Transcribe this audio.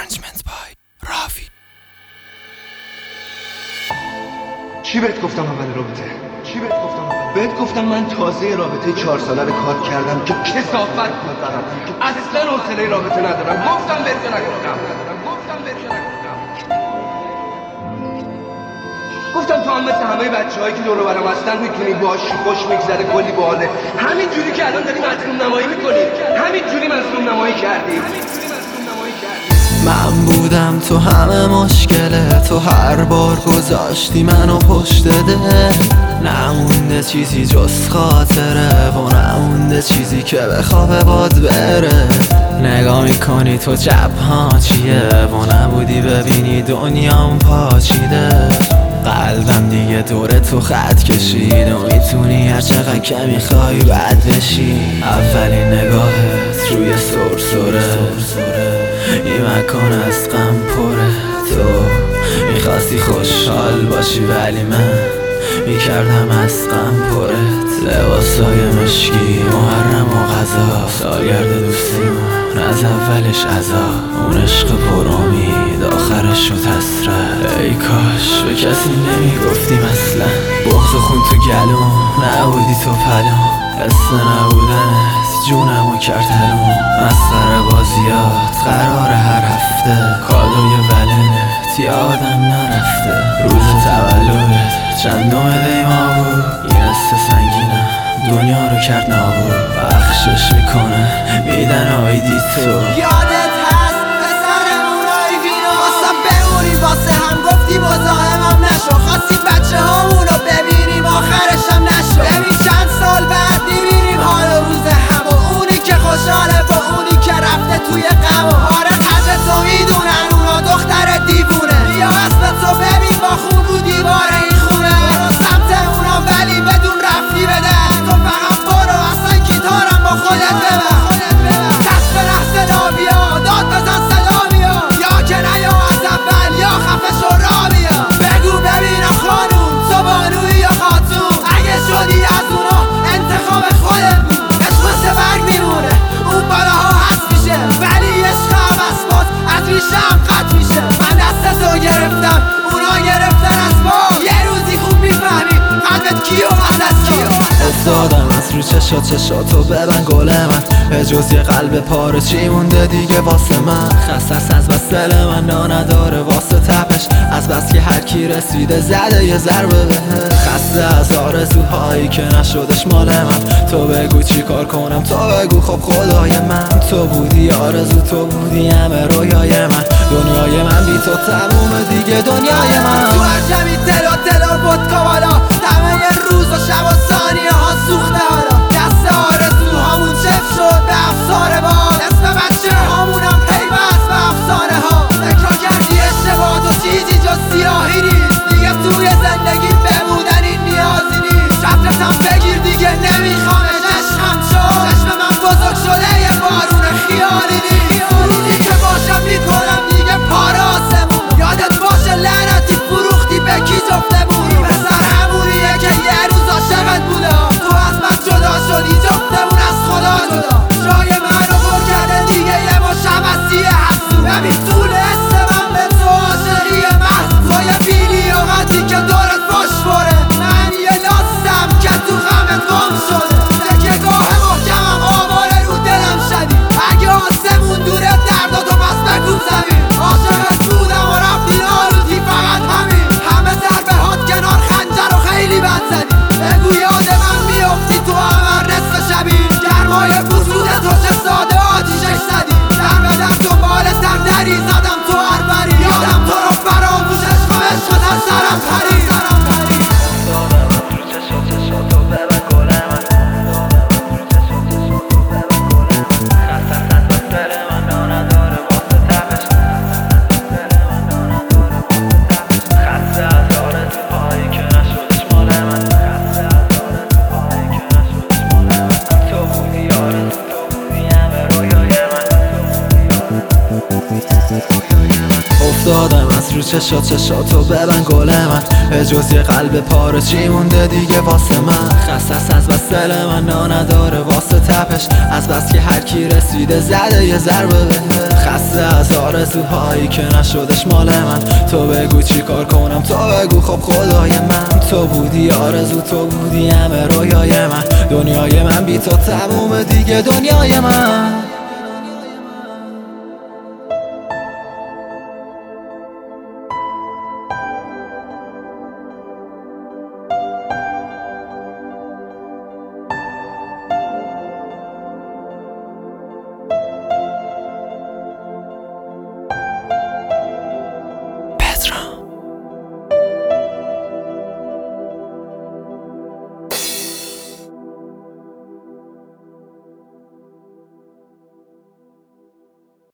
Arrangement by راوی. چی بهت گفتم اول رابطه؟ بهت گفتم من تازه رابطه 4 ساله رو کات کردم که کثافت بود برام، اصلا حوصله رابطه ندارم. گفتم بهت نگفتم. گفتم تو هم مثل همه بچه‌هایی که دور و برم هستن میتونی باهاش خوش میگذره، کلی باحاله. همین جوری که الان داری مظلوم نمایی میکنی، همین جوری مظلوم نمایی کردی. من بودم تو همه مشکله، تو هر بار گذاشتی منو پشت ده. نمونده چیزی جز خاطره و نمونده چیزی که بخوابه باد بره. نگاه میکنی تو جبها چیه و نبودی ببینی دنیام پاچیده. قلبم دیگه دوره تو خط کشید و میتونی هر چقدر که میخوای بد بشی. اولین نگاهت روی سرسره، این مکان از غم پره. تو میخواستی خوشحال باشی ولی من میکردم از غم پرت. لباسای مشکی، محرم و غذا، سالگرد دوستیمون از اولش عذاب. اون عشق پر امید آخرش شد حسرت. ای کاش به کسی نمیگفتیم اصلا. بغض و خون تو گلوم، نبودی تو پلوم. حس نبودنت جونمو کرد حروم. مسخره بازیات قرار هر هفته، کادوی ولنت یادم نرفته. روز تولدت چندم دیما بود، این حس سنگینم دنیا رو کرد نابود. بخشش میکنه میدن آیدی تو. یادت هست پسرمون آیوینو واسه بمونیم، واسه هم گفتی مزاحمم نشو. خواستیم بچه هامونو ببینیم آخرشم نشو. ببین چند سال بعد میبینیم حال و روز هم، و اونی که خوشحاله با اونی که رفته توی غم. و آره قدر تو میدونن اونا دختر دیوونه. بیا اسم تو ببین با خون رو دیوار این خونه. برو سمت اونا ولی بدون رفتی بده. تو فقط برو اصلا گیتارم با خودت ببر. دست به لحظه نابیا، داد بزن صدا بیا. یا که نیا از اول یا خفه شو را بیا. بگو ببینم خانوم تو بانوی یا خاتون. اگه شدی از اونا انتخاب خودت بود. عشق مثل برگ میمونه، اون بالاها هست میشه، ولی عشق هم اسبات از ریشه هم قطع میشه. من دستتو گرفتم اونا گرفتن از ما. یه روزی خوب میفهمی قلبت کیو از کیو. افتادم از رو چشاتو ببن گل من. به جز یه قلب پاره چی مونده دیگه واسه من. خستست از بس دل من نداره واسه تپش، از بس که هر کی رسیده زده یه ضربه بهش. خسته از آرزوهایی که نشدش مال من. تو بگو چی کار کنم، تو بگو خب خدای من. تو بودی آرزو، تو بودی همه رویای من. دنیای من بی تو تمومه دیگه دنیای من. تو هر جمعی دل و ودکا بالا، همه روز و شب و ثانیه ها سوخته. حالا دست آرزو همون چف شد به افسار باد. اسم بچه همونم پیوست به افسانه ها. فکر کردی اشتباه و چیزی جز سیاهی نیست. دیگه توی زندگی بمودن این نیازی نیست. چترتم بگیر دیگه نمیخوامش، عشقم شد. چشم من بزرگ شده یه بارون خیالی نیست. روزی که باشم میکنم دیگه پاره آسمون. یادت باشه لعنتی فروختی به کی جفتمون. پسر همونیه که یه روز عاشقت بودم. تو از من جدا شدی جفتمون از خدا جدا. جای منو پر کرده دیگه یه مش عباسی حسون. ببین طول حس من به تو عاشقی محض. تو یه بیلیاقتی که دورت باش بره. من یه لاستم که تو غمت گم شده. تکیه گاه محکمم آواره رو دلم شدی. اگه آسمون دوره درداتو پس بکوب زمین. عاشقت بودم و رفتی نارودی فقط همین. همه ضربه هات کنار خنجر و خیلی بد زدی. بگو یاد من میافتی تو همه نصف شبی. گرمای وجود تو چه ساده آتیشش زدی. در بدن دنبال سردری زدم تو هر بری. یادم تو رو فراموشش و عشقت از سرم پری. افتادم از رو چشاتو ببن گل من. به جز یه قلب پاره چی مونده دیگه واسه من. خستست از بس دل من نداره واسه تپش، از بس که هر کی رسیده زده یه ضربه بهش. لحظه از آرزوهایی که نشدش مال من. تو بگو چی کار کنم، تو بگو خب خدای من. تو بودی آرزو، تو بودی همه رویای من. دنیای من بی تو تموم دیگه دنیای من.